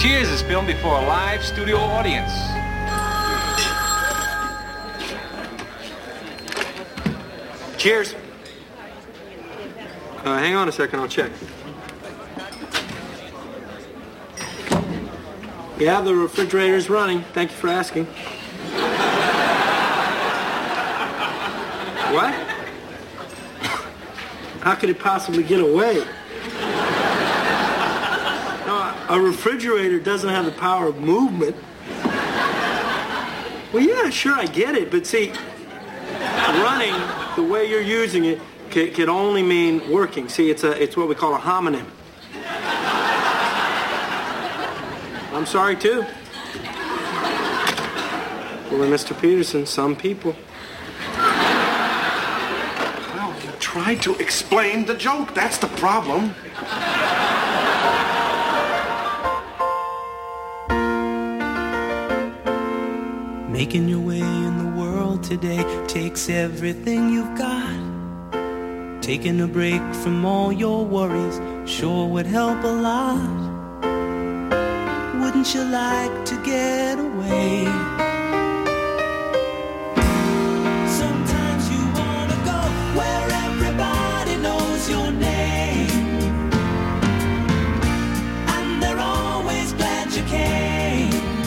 Cheers is filmed before a live studio audience. Cheers. Hang on a second, I'll check. Yeah, the refrigerator's running. Thank you for asking. What? How could it possibly get away? No, a refrigerator doesn't have the power of movement. Well, yeah, sure, I get it, but see, running the way you're using it can only mean working. See, it's what we call a homonym. I'm sorry, too. Well, Mr. Peterson, some people. Well, you tried to explain the joke. That's the problem. Making your way in the world today takes everything you've got. Taking a break from all your worries sure would help a lot. Wouldn't you like to get away? Sometimes you wanna go where everybody knows your name, and they're always glad you came.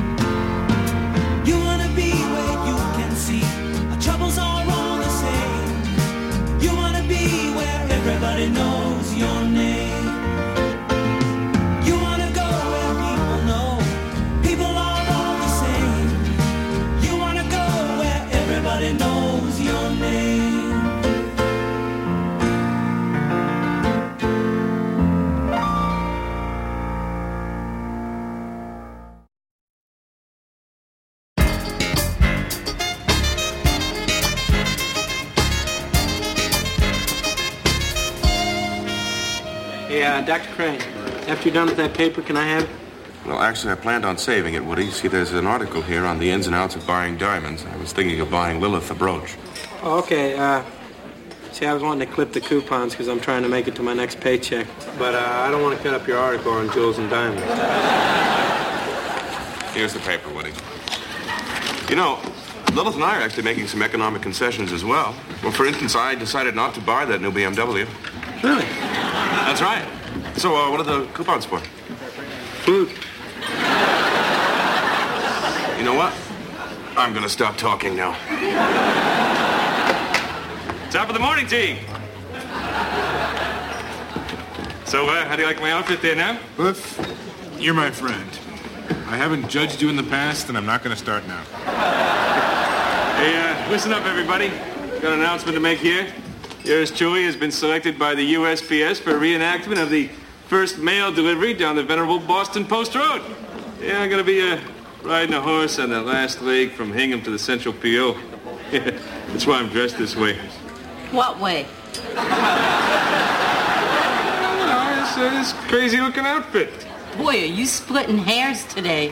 You wanna be where you can see our troubles are all the same. You wanna be where everybody knows your name. Knows your name. Hey, Dr. Crane, after you're done with that paper, can I have it? Well, actually, I planned on saving it, Woody. See, there's an article here on the ins and outs of buying diamonds. I was thinking of buying Lilith a brooch. Oh, okay. See, I was wanting to clip the coupons because I'm trying to make it to my next paycheck. But I don't want to cut up your article on jewels and diamonds. Here's the paper, Woody. You know, Lilith and I are actually making some economic concessions as well. Well, for instance, I decided not to buy that new BMW. Really? That's right. So, what are the coupons for? Food. You know what? I'm gonna stop talking now. Top of the morning tea. So, how do you like my outfit there now? Cliff, you're my friend. I haven't judged you in the past, and I'm not gonna start now. Hey, listen up, everybody. Got an announcement to make here. Yours truly has been selected by the USPS for a reenactment of the first mail delivery down the venerable Boston Post Road. Yeah, I'm gonna be riding a horse on the last leg from Hingham to the Central PO. That's why I'm dressed this way. What way? This crazy-looking outfit. Boy, are you splitting hairs today.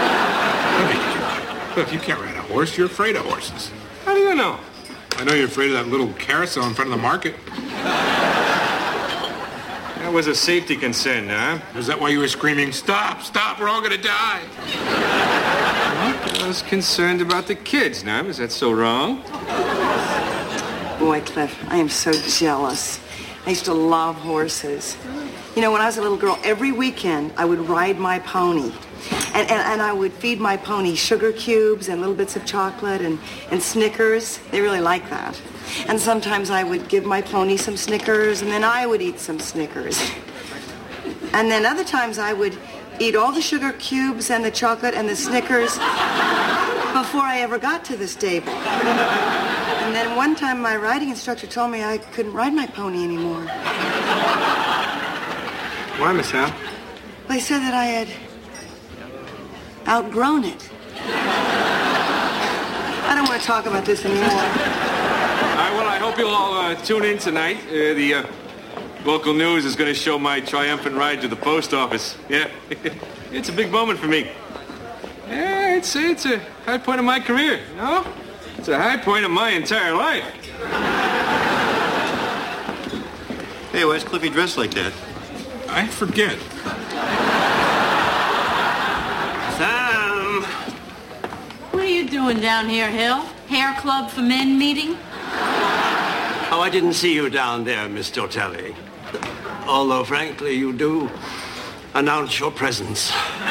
Cliff, you can't ride a horse. You're afraid of horses. How do you know? I know you're afraid of that little carousel in front of the market. That was a safety concern, huh? Is that why you were screaming, stop, stop, we're all gonna die? Well, I was concerned about the kids, now. Is that so wrong? Boy, Cliff, I am so jealous. I used to love horses. You know, when I was a little girl, every weekend I would ride my pony. And I would feed my pony sugar cubes and little bits of chocolate and Snickers. They really like that. And sometimes I would give my pony some Snickers, and then I would eat some Snickers. And then other times I would eat all the sugar cubes and the chocolate and the Snickers before I ever got to the stable. And then one time my riding instructor told me I couldn't ride my pony anymore. Why, Miss Hal? They said that I had outgrown it. I don't want to talk about this anymore. All right, well, I hope you'll all tune in tonight. The local news is going to show my triumphant ride to the post office. Yeah, it's a big moment for me. Yeah, it's a high point of my career, you know? It's a high point of my entire life. Hey, why's Cliffy dressed like that? I forget. doing down here, Hill? Hair club for men meeting? Oh, I didn't see you down there, Miss Tortelli. Although, frankly, you do announce your presence.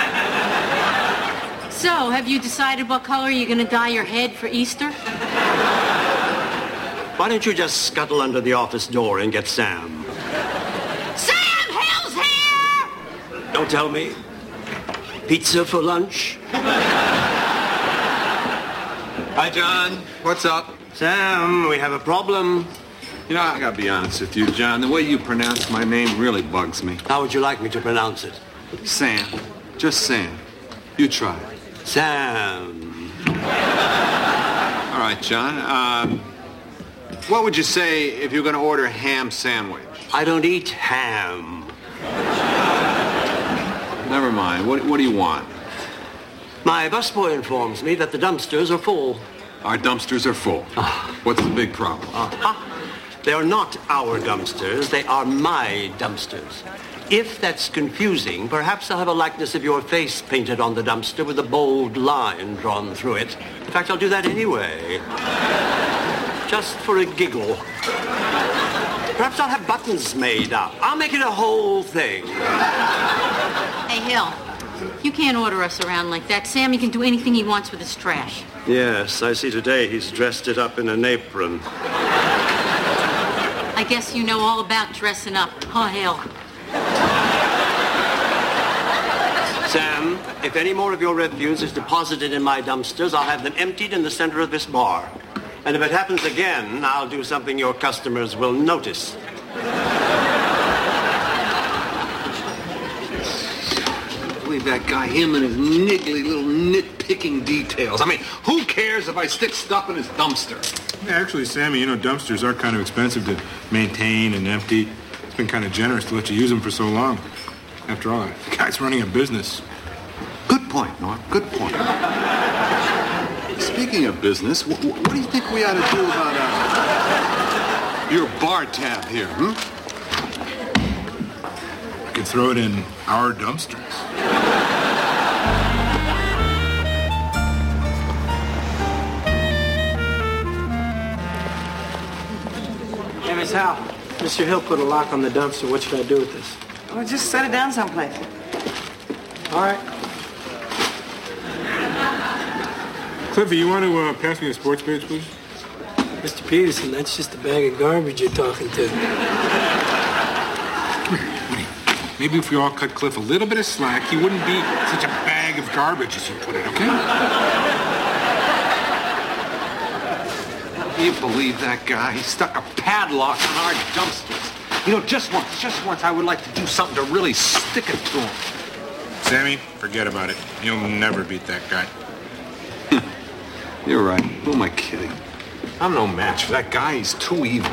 So, have you decided what color you're going to dye your head for Easter? Why don't you just scuttle under the office door and get Sam? Sam! Hill's here! Don't tell me. Pizza for lunch? Hi, John. What's up? Sam, we have a problem. You know, I gotta be honest with you, John. The way you pronounce my name really bugs me. How would you like me to pronounce it? Sam. Just Sam. You try. Sam. All right, John. What would you say if you're gonna order a ham sandwich? I don't eat ham. Never mind. What do you want? My busboy informs me that the dumpsters are full. Our dumpsters are full. What's the big problem? They are not our dumpsters. They are my dumpsters. If that's confusing, perhaps I'll have a likeness of your face painted on the dumpster with a bold line drawn through it. In fact, I'll do that anyway. Just for a giggle. Perhaps I'll have buttons made up. I'll make it a whole thing. Hey, Hill, you can't order us around like that. Sammy can do anything he wants with his trash. Yes, I see today he's dressed it up in an apron. I guess you know all about dressing up, huh, Hill? Sam, if any more of your refuse is deposited in my dumpsters, I'll have them emptied in the center of this bar. And if it happens again, I'll do something your customers will notice. Believe that guy, him and his niggly little nitpicking details. I mean, who cares if I stick stuff in his dumpster? Yeah, actually, Sammy, you know, dumpsters are kind of expensive to maintain and empty. It's been kind of generous to let you use them for so long. After all, the guy's running a business. Good point, Norm. Good point. Speaking of business, what do you think we ought to do about your bar tab here, We could throw it in our dumpsters. Hey, Miss Hal, Mr. Hill put a lock on the dumpster. What should I do with this? Well, just set it down someplace. All right. Cliffy, you want to pass me a sports page, please? Mr. Peterson, that's just a bag of garbage you're talking to. Come here, Woody. Maybe if we all cut Cliff a little bit of slack, he wouldn't be such a bag of garbage, as you put it, okay? Do you believe that guy? He stuck a padlock on our dumpsters. You know, just once, I would like to do something to really stick it to him. Sammy, forget about it. You'll never beat that guy. You're right. Who am I kidding? I'm no match for that guy. He's too evil.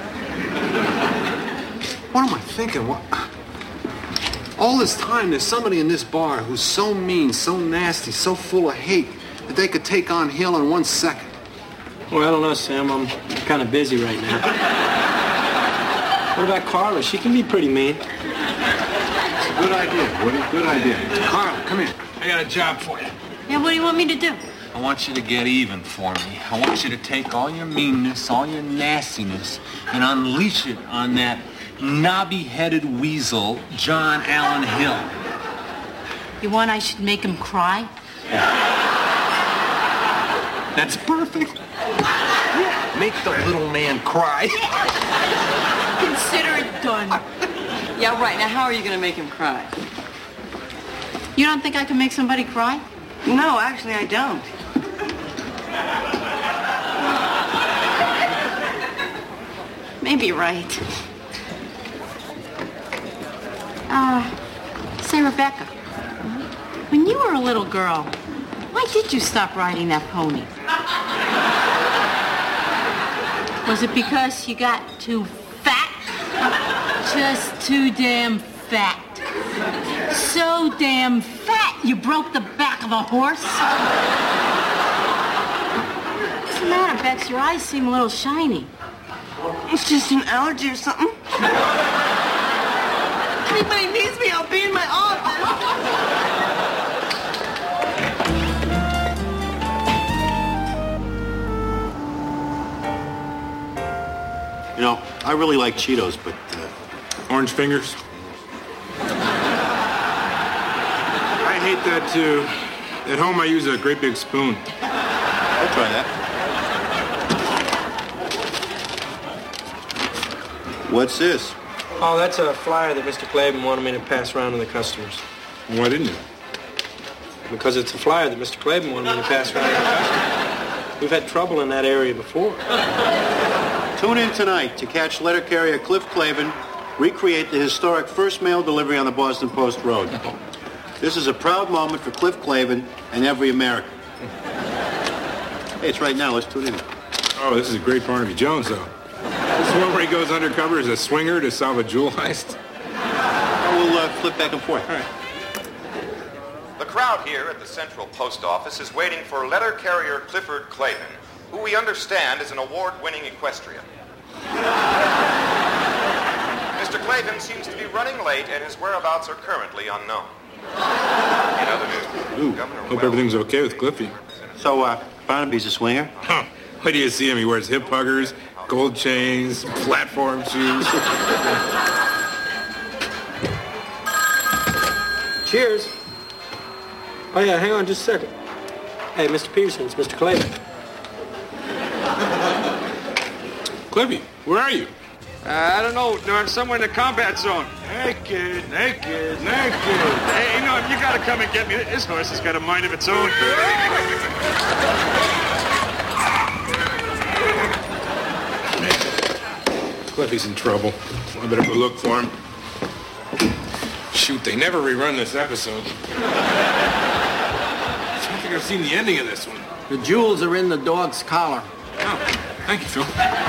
What am I thinking? What? All this time, there's somebody in this bar who's so mean, so nasty, so full of hate that they could take on Hill in 1 second. Well, I don't know, Sam. I'm kind of busy right now. What about Carla? She can be pretty mean. It's a good idea, Woody. Good idea. Carla, come here. I got a job for you. Yeah, what do you want me to do? I want you to get even for me. I want you to take all your meanness, all your nastiness, and unleash it on that knobby-headed weasel, John Allen Hill. You want I should make him cry? That's perfect. Yeah, make the little man cry. Consider it done. Yeah, right. Now, how are you going to make him cry? You don't think I can make somebody cry? No, actually, I don't. Maybe you're right. Say, Rebecca, when you were a little girl, why did you stop riding that pony? Was it because you got too fat? Just too damn fat. So damn fat you broke the back of a horse? What's the matter, Bex? Your eyes seem a little shiny. It's just an allergy or something. Anybody needs me, I'll be in my office. I really like Cheetos, but... Orange fingers? I hate that, too. At home, I use a great big spoon. I'll try that. What's this? Oh, that's a flyer that Mr. Clavin wanted me to pass around to the customers. Why didn't you? Because it's a flyer that Mr. Clavin wanted me to pass around to the customers. We've had trouble in that area before. Tune in tonight to catch letter carrier Cliff Clavin recreate the historic first mail delivery on the Boston Post Road. This is a proud moment for Cliff Clavin and every American. Hey, it's right now. Let's tune in. Oh, this is a great Barnaby Jones, though. This is one where he goes undercover as a swinger to solve a jewel heist. We'll flip back and forth. All right. The crowd here at the Central Post Office is waiting for letter carrier Clifford Clavin, who we understand is an award-winning equestrian. Mr. Clavin seems to be running late, and his whereabouts are currently unknown. In other news, Governor Hope everything's okay with Cliffy. So, Barnaby's a swinger? Huh. Wait till you see him. He wears hip huggers, gold chains, platform shoes. Cheers. Oh, yeah, hang on just a second. Hey, Mr. Peterson, it's Mr. Clavin. Cliffy, where are you? I don't know, Norm, somewhere in the combat zone. Naked. Hey, Norm, you gotta come and get me. This horse has got a mind of its own. Cliffy's in trouble. I better go look for him. Shoot, they never rerun this episode. I don't think I've seen the ending of this one. The jewels are in the dog's collar. Oh, thank you, Phil.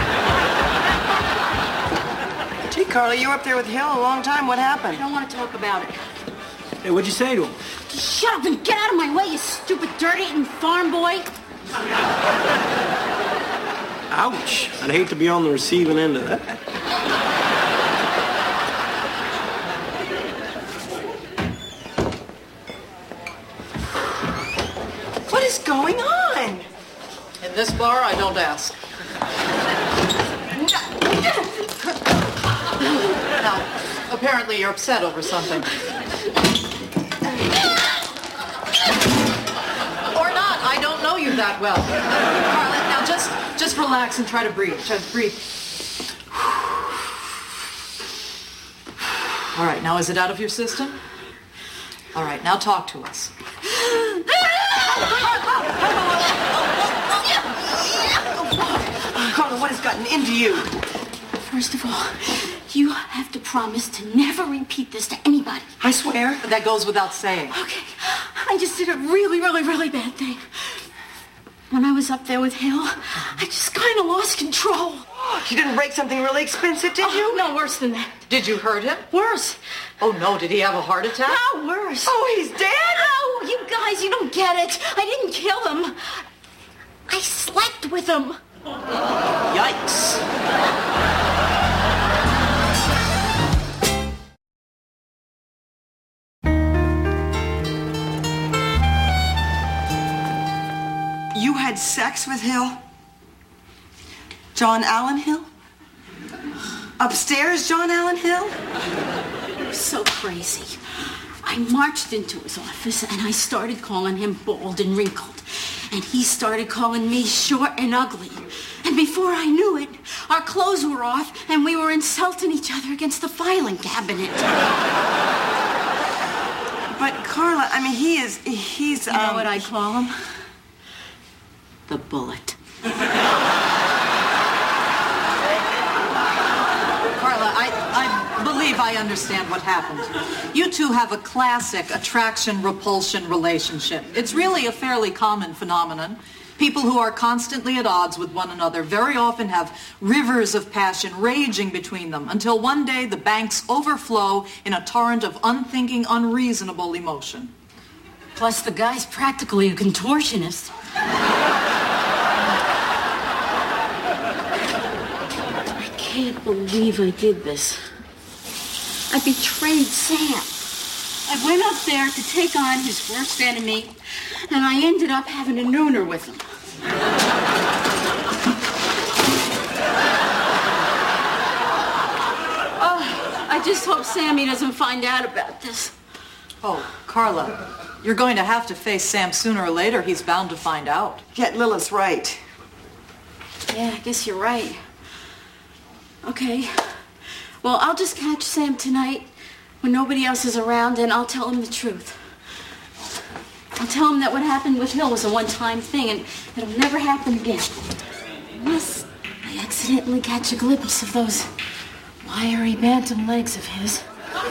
Gee, Carla, you were up there with Hill a long time. What happened? I don't want to talk about it. Hey, what'd you say to him? Just shut up and get out of my way, you stupid dirt-eating farm boy. Ouch. I'd hate to be on the receiving end of that. What is going on? In this bar, I don't ask. Now, apparently you're upset over something. Or not. I don't know you that well. Carla, now just relax and try to breathe. Just breathe. All right, now is it out of your system? All right, now talk to us. Carla, what has gotten into you? First of all, you have to promise to never repeat this to anybody. I swear. That goes without saying. Okay, I just did a really, really, really bad thing. When I was up there with Hill, I just kind of lost control. You didn't break something really expensive, did you? No, worse than that. Did you hurt him? Worse. Oh, no. Did he have a heart attack? No, worse. Oh, he's dead? Oh, you guys, you don't get it. I didn't kill him. I slept with him. Yikes. You had sex with Hill? John Allen Hill? Upstairs, John Allen Hill? It was so crazy. I marched into his office and I started calling him bald and wrinkled. And he started calling me short and ugly. And before I knew it, our clothes were off and we were insulting each other against the filing cabinet. But Carla, I mean, he's You know what I call him? The Bullet. Carla, I believe I understand what happened. You two have a classic attraction-repulsion relationship. It's really a fairly common phenomenon. People who are constantly at odds with one another very often have rivers of passion raging between them until one day the banks overflow in a torrent of unthinking, unreasonable emotion. Plus, the guy's practically a contortionist. I can't believe I did this. I betrayed Sam. I went up there to take on his worst enemy, and I ended up having a nooner with him. I just hope Sammy doesn't find out about this. Oh, Carla, you're going to have to face Sam sooner or later. He's bound to find out. Yeah, Lilith's right. Yeah, I guess you're right. Okay. Well, I'll just catch Sam tonight when nobody else is around, and I'll tell him the truth. I'll tell him that what happened with Hill was a one-time thing, and it'll never happen again. Unless I accidentally catch a glimpse of those wiry bantam legs of his.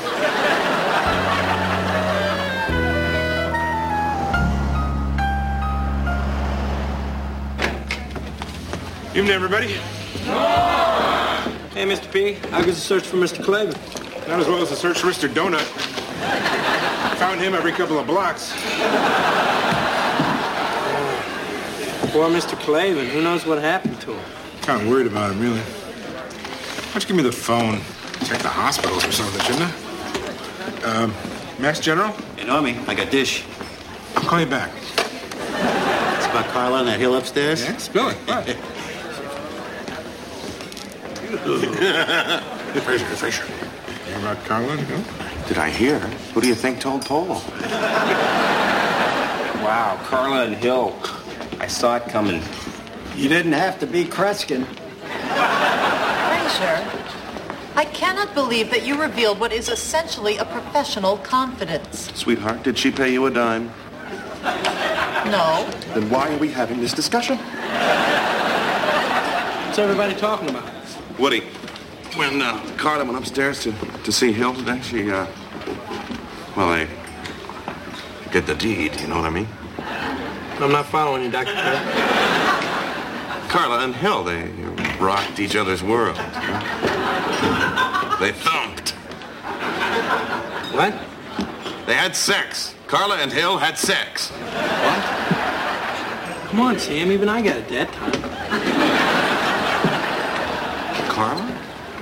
Evening, everybody. Hey, Mr. P, how goes the search for Mr. Klavan? Not as well as the search for Mr. Donut. Found him every couple of blocks. Poor Mr. Klavan. Who knows what happened to him? Kind of worried about him, really. Why don't you give me the phone? Check the hospitals or something, shouldn't I? Max General? Hey, Normie, I got dish. I'll call you back. It's about Carla and that hill upstairs? Yeah, spill it. What? Fraser. You about Carla and Hill? Did I hear? Who do you think told Paul? Wow, Carla and Hill. I saw it coming. You didn't have to be Kreskin. Fraser, I cannot believe that you revealed what is essentially a professional confidence. Sweetheart, did she pay you a dime? No. Then why are we having this discussion? What's everybody talking about? Woody, when Carla went upstairs to see Hill today, she, well, they did the deed, you know what I mean? I'm not following you, Dr. Phil. Carla and Hill, they rocked each other's world. They thumped. What? They had sex. Carla and Hill had sex. What? Come on, Sam. Even I got a dead time. Carla?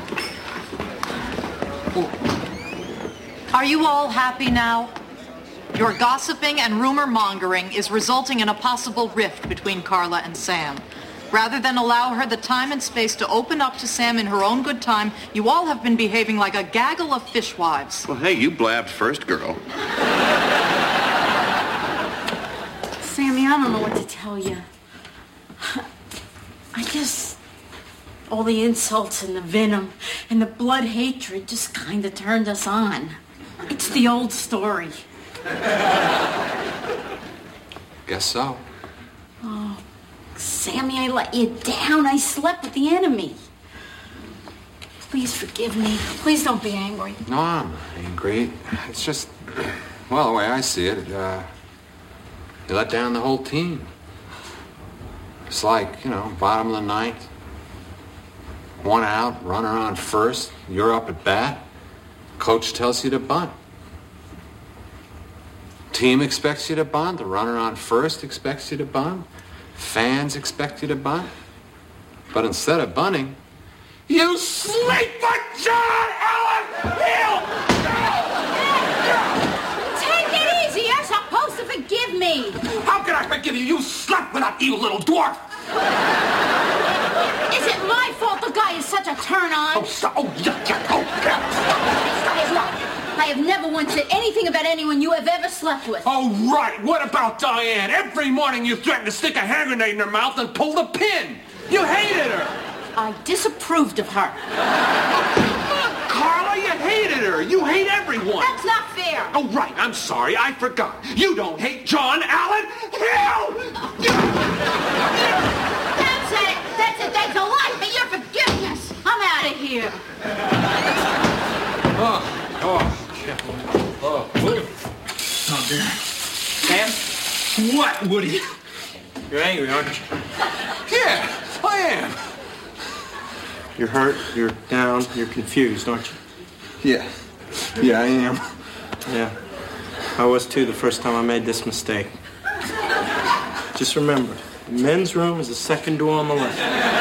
Are you all happy now? Your gossiping and rumor-mongering is resulting in a possible rift between Carla and Sam. Rather than allow her the time and space to open up to Sam in her own good time, you all have been behaving like a gaggle of fishwives. Well, hey, you blabbed first, girl. Sammy, I don't know what to tell you. I guess all the insults and the venom and the blood hatred just kind of turned us on. It's the old story. Guess so. Oh, Sammy, I let you down. I slept with the enemy. Please forgive me. Please don't be angry. No, I'm not angry. It's just, well, the way I see it, you let down the whole team. It's like, bottom of the ninth. One out, runner on first. You're up at bat. Coach tells you to bunt. Team expects you to bunt. The runner on first expects you to bunt. Fans expect you to bunt. But instead of bunting, you sleep with John Allen Hill! Take it easy. You're supposed to forgive me. How can I forgive you? You slept with that evil little dwarf! Is it my fault the guy is such a turn-on? I have never once said anything about anyone you have ever slept with. Oh, right. What about Diane? Every morning you threaten to stick a hand grenade in her mouth and pull the pin. You hated her. I disapproved of her. Carla, you hated her. You hate everyone. That's not fair. Oh, right. I'm sorry. I forgot. You don't hate John Allen Hill. That's it. That's a lie for your forgiveness. I'm out of here. Woody. Oh, dear. Sam? What, Woody? You're angry, aren't you? Yeah, I am. You're hurt, you're down, you're confused, aren't you? Yeah, I am. Yeah. I was too the first time I made this mistake. Just remember, the men's room is the second door on the left.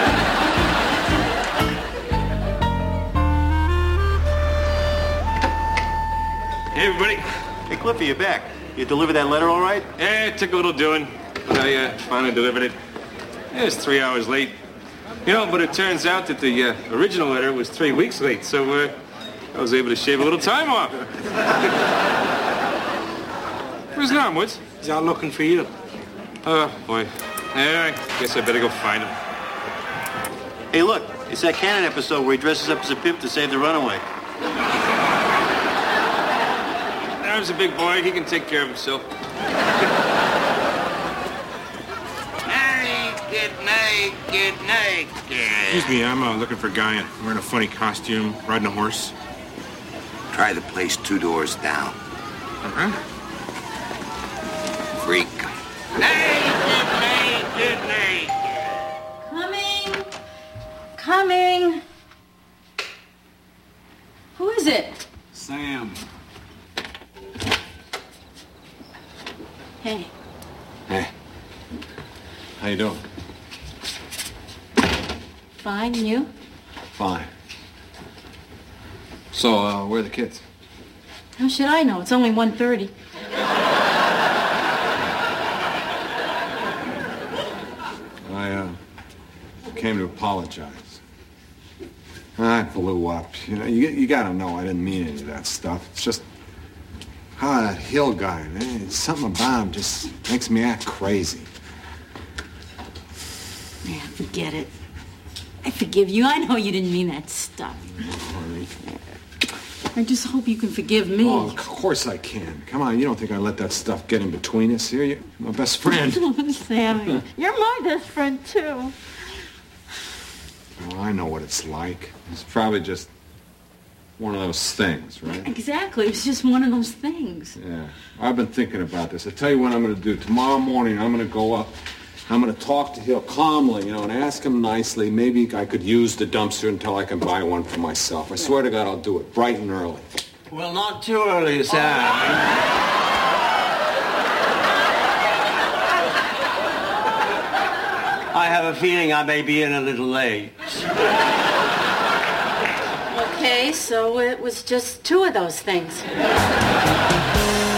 Hey, everybody. Hey, Cliffy, you're back. You delivered that letter all right? Yeah, it took a little doing, but I finally delivered it. It was 3 hours late. But it turns out that the original letter was 3 weeks late, so I was able to shave a little time off. Where's Norm, Woods? He's out looking for you. Oh, boy. Yeah, I guess I better go find him. Hey, look, it's that Cannon episode where he dresses up as a pimp to save the runaway. Norm's a big boy. He can take care of himself. Naked. Excuse me, I'm looking for Guyan. Wearing a funny costume, riding a horse. Try the place 2 doors down. Uh-huh. Freak. Naked. Coming. Who is it? Sam. Hey. Hey. How you doing? Fine, you? Fine. So, where are the kids? How should I know? It's only 1:30. I came to apologize. I blew up. You know, you gotta know I didn't mean any of that stuff. It's just that Hill guy, man, something about him just makes me act crazy. Man, forget it. I forgive you. I know you didn't mean that stuff. Honey. I just hope you can forgive me. Oh, of course I can. Come on, you don't think I let that stuff get in between us here? You're my best friend. Sammy, you're my best friend, too. Oh, I know what it's like. It's probably just one of those things, right? Exactly. It's just one of those things. Yeah. I've been thinking about this. I'll tell you what I'm going to do. Tomorrow morning, I'm going to go up. I'm going to talk to Hill calmly, and ask him nicely. Maybe I could use the dumpster until I can buy one for myself. I swear to God, I'll do it bright and early. Well, not too early, Sam. I have a feeling I may be in a little late. Okay, so it was just 2 of those things.